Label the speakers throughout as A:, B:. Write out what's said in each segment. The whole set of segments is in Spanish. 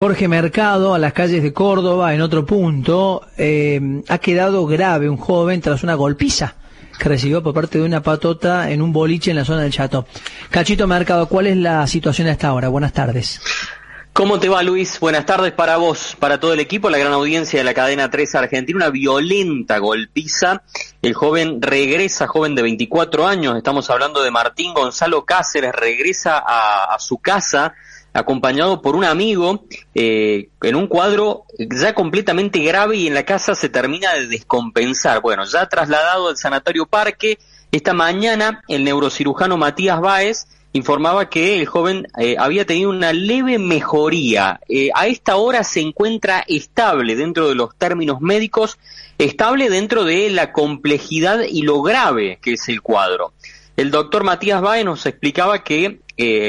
A: Jorge Mercado, a las calles de Córdoba, en otro punto, ha quedado grave un joven tras una golpiza que recibió por parte de una patota en un boliche en la zona del Chateau. Cachito Mercado, ¿cuál es la situación hasta ahora? Buenas tardes.
B: ¿Cómo te va, Luis? Buenas tardes para vos, para todo el equipo, la gran audiencia de la cadena 3 Argentina. Una violenta golpiza. El joven regresa, joven de 24 años, estamos hablando de Martín Gonzalo Cáceres, regresa a su casa acompañado por un amigo en un cuadro ya completamente grave, y en la casa se termina de descompensar. Bueno, ya trasladado al Sanatorio Parque, esta mañana el neurocirujano Matías Báez informaba que el joven había tenido una leve mejoría. A esta hora se encuentra estable dentro de los términos médicos, estable dentro de la complejidad y lo grave que es el cuadro. El doctor Matías Báez nos explicaba que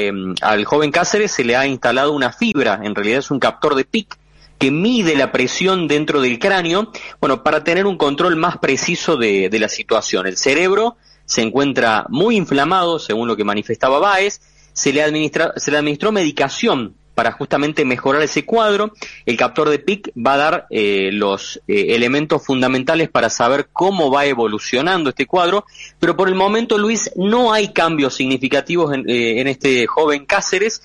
B: al joven Cáceres se le ha instalado una fibra, en realidad es un captor de PIC, que mide la presión dentro del cráneo, bueno, para tener un control más preciso de la situación. El cerebro se encuentra muy inflamado, según lo que manifestaba Báez. Se le administró medicación para justamente mejorar ese cuadro. El captor de PIC va a dar los elementos fundamentales para saber cómo va evolucionando este cuadro, pero por el momento, Luis, no hay cambios significativos en este joven Cáceres.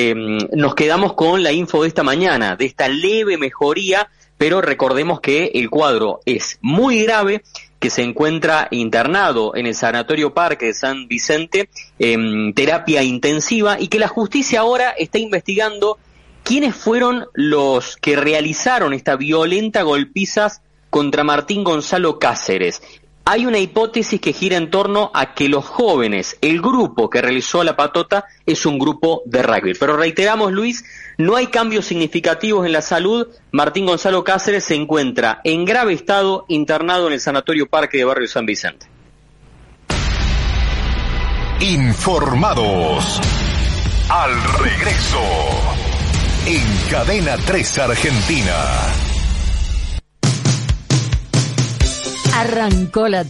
B: Nos quedamos con la info de esta mañana, de esta leve mejoría, pero recordemos que el cuadro es muy grave, que se encuentra internado en el Sanatorio Parque de San Vicente en terapia intensiva, y que la justicia ahora está investigando quiénes fueron los que realizaron esta violenta golpiza contra Martín Gonzalo Cáceres. Hay una hipótesis que gira en torno a que los jóvenes, el grupo que realizó la patota, es un grupo de rugby. Pero reiteramos, Luis, no hay cambios significativos en la salud. Martín Gonzalo Cáceres se encuentra en grave estado, internado en el Sanatorio Parque de Barrio San Vicente.
C: Informados. Al regreso. En Cadena 3 Argentina.
D: Arrancó la